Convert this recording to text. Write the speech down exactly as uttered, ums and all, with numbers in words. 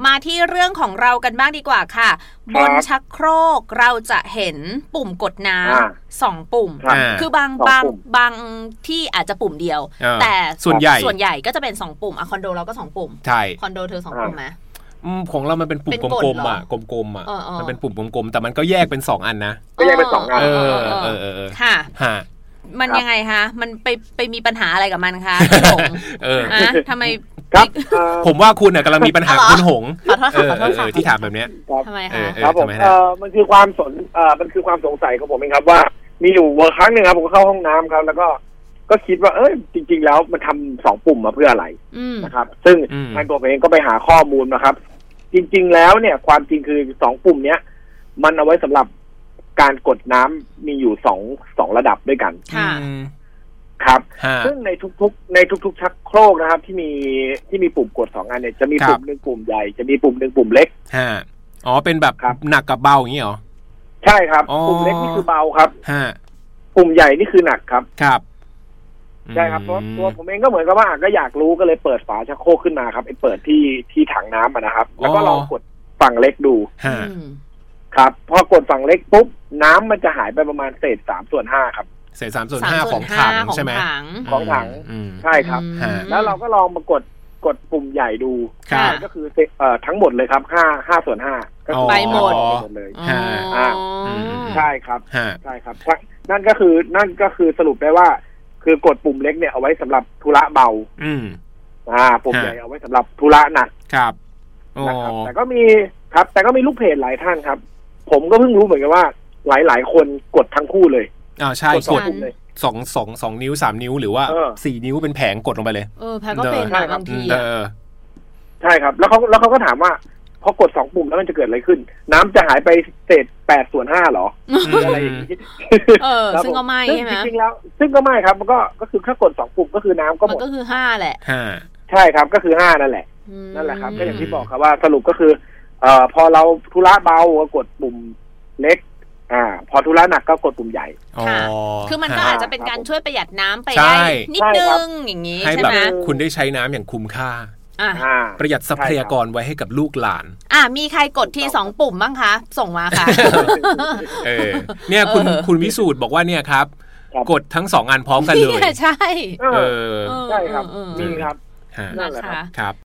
มาที่เรื่องของเรากันบ้างดีกว่าค่ะบนชักโครกเราจะเห็นปุ่มกดน้ำสองปุ่มคือบางบางบางที่อาจจะปุ่มเดียวแต่ส่วนใหญ่ส่วนใหญ่ก็จะเป็นสองปุ่มอะคอนโดเราก็สองปุ่มใช่คอนโดเธอสองปุ่มไหมของเรามันเป็นปุ่มกลมๆอ่ะกลมๆอ่ะมันเป็นปุ่มกลมๆแต่มันก็แยกเป็นสองอันนะก็แยกเป็นสองอันเออเออเออค่ะค่ะมันยังไงคะมันไปไปมีปัญหาอะไรกับมันคะหงเออทำไมครับผมว่าคุณกำลังมีปัญหาคุณหงขอโทษค่ะขอโทษค่ะที่ถามแบบนี้ทำไมคะครับผมเออมันคือความสนเออมันคือความสงสัยของผมเองครับว่ามีอยู่วันครั้งหนึ่งครับผมเข้าห้องน้ำครับแล้วก็ก็คิดว่าเอ้ยจริงๆแล้วมันทำสองปุ่มมาเพื่ออะไรนะครับซึ่งทางตัวผมเองก็ไปหาข้อมูลนะครับจริงๆแล้วเนี่ยความจริงคือสองปุ่มเนี้ยมันเอาไว้สำหรับการกดน้ำมีอยู่สองสองระดับด้วยกันครับซึ่งในทุกๆในทุกๆชักโครกนะครับที่มีที่มีปุ่มกดสองอันเนี่ยจะมีปุ่มหนึ่งปุ่มใหญ่จะมีปุ่มหนึ่งปุ่มเล็กอ๋อเป็นแบบหนักกับเบาอย่างนี้เหรอใช่ครับปุ่มเล็กนี่คือเบาครับปุ่มใหญ่นี่คือหนักครับครับใช่ครับเพราะตัวผมเองก็เหมือนกับว่าก็อยากรู้ก็เลยเปิดฝาชักโครกขึ้นมาครับไอ้เปิดที่ที่ถังน้ำนะครับแล้วก็ลองกดฝั่งเล็กดูครับพอกดฝั่งเล็กปุ๊บน้ำมันจะหายไปประมาณเศษสามส่วนห้าครับเศษสามส่วนห้าของถังใช่ไหมของถังใช่ครับแล้วเราก็ลองมากดกดปุ่มใหญ่ดูก็คือเอ่อทั้งหมดเลยครับห้าห้าส่วนห้าก็ไปหมดเลยอ่าใช่ครับใช่ครับนั่นก็คือนั่นก็คือสรุปได้ว่าคือกดปุ่มเล็กเนี่ยเอาไว้สำหรับธุระเบาอืมอ่าปุ่มใหญ่เอาไว้สำหรับธุระหนักครับนะครับแต่ก็มีครับแต่ก็มีลูกเพจหลายท่านครับผมก็เพิ่งรู้เหมือนกันว่าหลายๆคนกดทั้งคู่เลยอ่าใช่กดสองสองสองนิ้วสามนิ้วหรือว่าสี่นิ้วเป็นแผงกดลงไปเลยเออแผงก็เป็นบางทีใช่ครับแล้วเขาแล้วเขาก็ถามว่าพอกดสองปุ่มแล้วมันจะเกิดอะไรขึ้นน้ำจะหายไปเศษแปดส่วนห้าหรออะไรอย่างนี้เออซึ่งก็ไม่ใช่ไหมจริงๆแล้วซึ่งก็ไม่ครับมันก็ก็คือแค่กดสองปุ่มก็คือน้ำก็หมดมันก็คือห้าแหละใช่ครับก็คือห้านั่นแหละนั่นแหละครับก็อย่างที่บอกครับว่าสรุปก็คือเอ่อพอเราธุระเบาก็กดปุ่มเล็กอ่าพอธุระหนักก็กดปุ่มใหญ่ค่ะคือมันก็อาจจะเป็นการช่วยประหยัดน้ำไปได้นิดนึงอย่างนี้ใช่ไหมคุณได้ใช้น้ำอย่างคุ้มค่าประหยัดทรัพยากรไว้ให้กับลูกหลานอ่ามีใครกดทีสองปุ่มบ้างคะส่งมาค่ะเออเนี่ยคุณคุณวิสูตรบอกว่าเนี่ยครับกดทั้งสองอันพร้อมกันเลยใช่เออใช่ครับนี่ครับนั่นแหละครับ